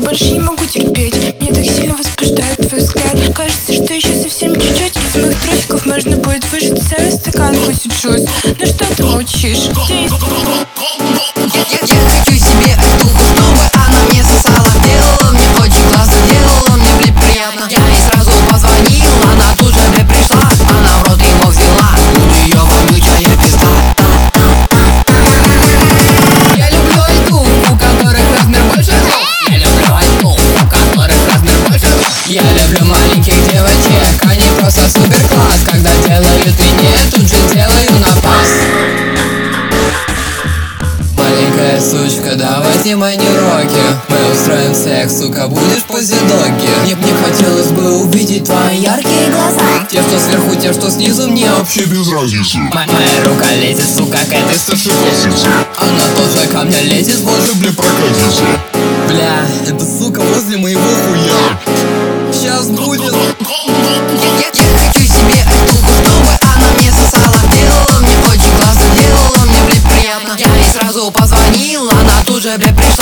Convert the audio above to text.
больше не могу терпеть. Меня так сильно возбуждает твой взгляд. Кажется, что еще совсем чуть-чуть из моих трусиков можно будет выжать целый стакан. Хоть джуз, ну что ты молчишь? Я хочу себе айтулку, чтобы она мне сосала. Делала мне очень классно, делала мне блин приятно. Я ей сразу позвонил, она тут же мне пришла. Она в рот ему взяла, у нее вонючая пизда. Я люблю айтулку, у которых размер больше. Я люблю айтулку, у которых размер больше. Я люблю маленьких девочек, они просто супер класс. Когда делают мне, тут же делаю на пас. Маленькая сучка, давай снимай не роки. Мы устроим секс, сука, будешь позидоки. Мне хотелось бы увидеть твои яркие глаза. Те, что сверху, те, что снизу, мне вообще без разницы. Моя рука лезет, сука, к этой старшекласснице. Она тоже ко мне лезет, боже, бля, проказница. Бля, эта сука возле моего хуя. Сейчас будет. Я хочу себе айтулку, чтобы она мне сосала. Делала мне очень классно, делала мне блин приятно. Я ей сразу позвонил, она тут же бля пришла.